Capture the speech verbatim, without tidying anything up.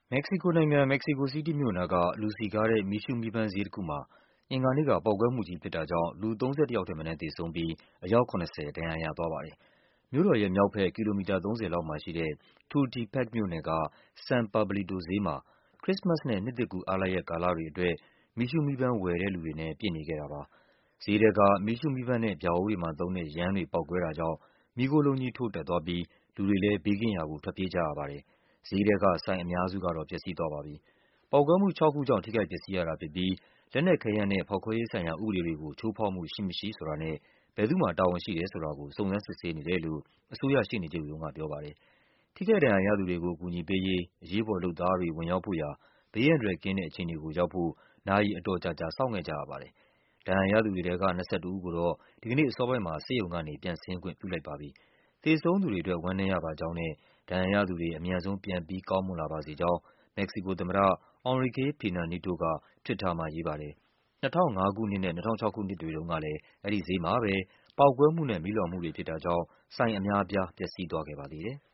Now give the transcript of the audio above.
မက္ကဆီကိုနိုင်ငံ၊ မက္ကဆီကိုစီးတီးမြို့နားက လူစည်ကားတဲ့ မီးရှုးမီးပန်းဈေးတခုမှာ အင်္ဂါနေ့က ပေါက်ကွဲမှုကြီးဖြစ်တာကြောင့် လူ ၃၁ ယောက်ထက်မနည်းသေဆုံးပြီး အယောက် ၇၀ ဒဏ်ရာရသွားပါတယ်။ မြို့တော်ရဲ့မြောက်ဘက် ကီလိုမီတာ ၃၀ လောက်မှာရှိတဲ့ Tultepec မြို့နယ်က San Pablito ဈေးမှာ ခရစ္စမတ်နဲ့ နှစ်သစ်ကူး အားလပ်ရက်ကာလတွေအတွက် မီးရှုးမီးပန်းဝယ်တဲ့လူတွေနဲ့ ပြည့်နေခဲ့တာပါ။ ဈေးထဲက မီးရှုးမီးပန်းနဲ့ ဗျာအိုးတွေမှာသုံးတဲ့ ယမ်းတွေ ပေါက်ကွဲတာကြောင့် မီးခိုးလုံးကြီး ထိုးတက်သွားပြီး လူတွေလည်း ဘေးကင်းရာကို ထွက်ပြေးကြရပါတယ်။ ဈေးထဲက ဆိုင်အများစုကတော့ ပျက်စီးသွားပါပြီ။ ပေါက်ကွဲမှုခြောက်ခုကြောင့် ထိခိုက်ပျက်စီးရတာဖြစ်ပြီး လက်နက်ခဲယမ်းနဲ့ ဖောက်ခွဲရေးဆိုင်ရာ ဥပဒေတွေကို ချိုးဖောက်မှု ရှိမရှိဆိုတာနဲ့ ဘယ်သူ့မှာ တာဝန်ရှိတယ်ဆိုတာကို စုံစမ်းစစ်ဆေးနေတယ်လို့ အစိုးရရှေ့နေချုပ်ရုံးက ပြောပါတယ်။ ထိခိုက်ဒဏ်ရာရသူတွေကို အကူအညီပေးရေး အရေးပေါ်လုပ်သားတွေ ဝင်ရောက်ဖို့ရာ ဘေးအန္တရာယ်ကင်းတဲ့ အခြေအနေကိုရောက်ဖို့ နာရီအတော်ကြာကြာ စောင့်ခဲ့ကြရပါတယ်။ ဒဏ်ရာရသူတွေထဲက ၂၁ ဦးကိုတော့ ဒီကနေ့အစောပိုင်းမှာ ဆေးရုံကနေ ပြန်ဆင်းခွင့်ပြုလိုက်ပါပြီ။ သေဆုံးသူတွေအတွက် ဝမ်းနည်းရပါကြောင်းနဲ့ ဒဏ်ရာရသူတွေ အမြန်ဆုံး ပြန်ပြီး ကောင်းမွန်လာပါစေကြောင်း မက္ကဆီကိုသမ္မတ Enrique Pena Nieto က Twitter မှာရေးပါတယ်။ ၂၀၀၅ ခုနှစ်နဲ့ ၂၀၀၆ ခုနှစ်တွေတုန်းကလည်း အဲဒီဈေးမှာပဲ ပေါက်ကွဲမှုနဲ့ မီးလောင်မှုတွေဖြစ်တာကြောင့် ဆိုင်အများအပြား ပျက်စီးသွားခဲ့ပါသေးတယ်။